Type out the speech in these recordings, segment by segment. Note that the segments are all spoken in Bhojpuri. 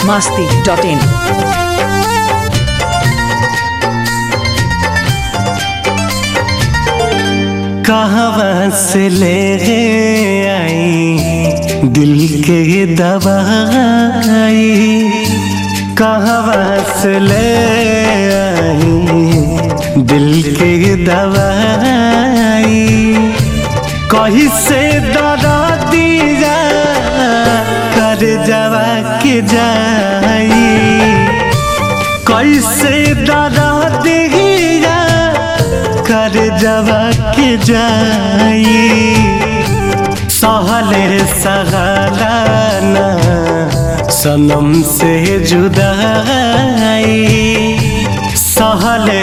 biharmasti.in कहाँ से ले आई दिल के दवाई, कहाँ से ले आई दिल के दवाई, कहीं से दरा दिया कर जवा के जाई, कैसे दरा दिया कर जवा के जाई, सहले सहलाना सनम से जुदाई, सहले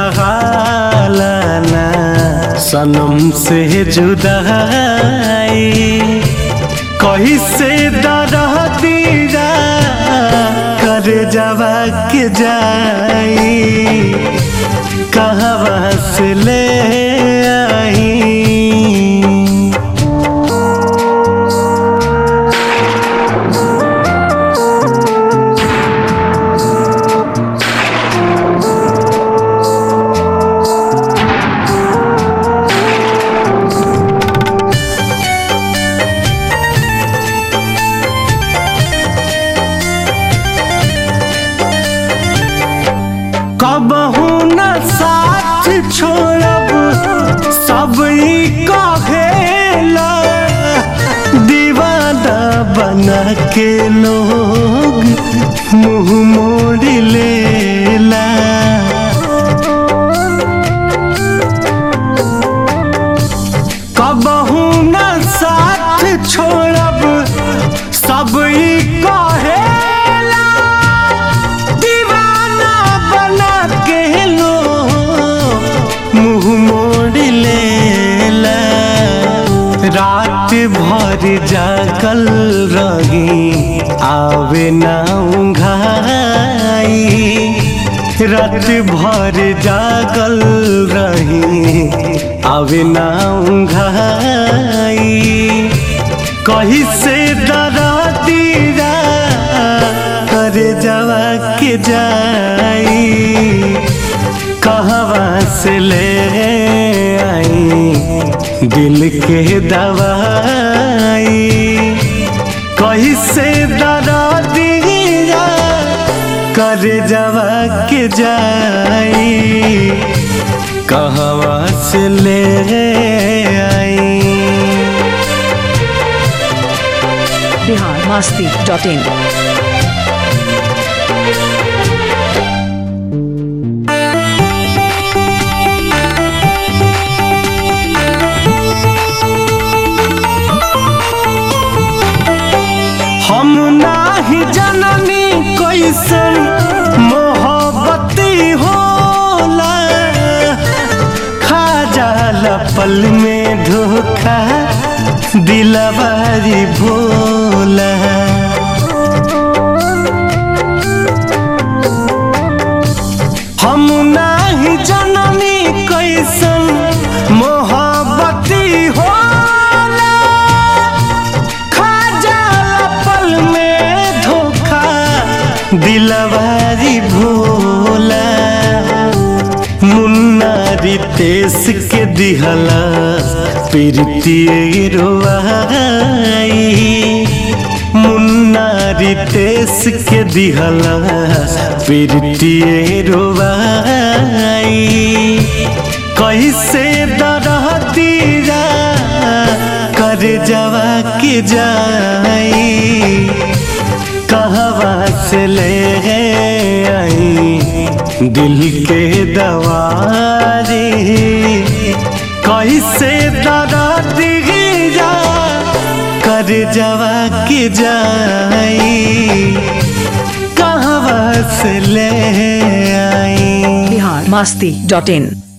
सहलाना सनम से जुदाई, कहीं से दरा दिया कर जवा के जाई, कहाँ से ले आई। कबहू न साथ छोड़ब सब कहेला, दीवाना बना के लोग मुँह मोड़ लेला, कबहू न साथ छोड़ब सब कहेला, दीवाना बना के लो मुँह मोड़ लेला, रात भर जागल रही आवे ना उंघाई, रात भर जागल रही आवे ना उंघाई, कहीं से दरा दिया कर जवा के जाई, कहाँ से ले आई दिल के दवाई, कहीं से दरा दिया कर जवा के जाई, कहाँ से ले आई। biharmasti.in हम नाही जननी कैसन मोहब्बती होला, खा जाला पल में धोखा दिलवारी भोला, हम नाही जननी कैसन मोहब्बती होला, खा जाला पल में धोखा दिलवारी भोला, मुन्ना रितेश के दिहला प्रीतिए रोवाई, मुन्ना रितेश के दिहला प्रीतिए रोवाई, कैसे दरा दिया कर जवा के जाई, कहाँ से ले आई दिल के दवाई, कैसे दरा दिया कर जवा के जाई, कहाँ से ले आई। biharmasti.in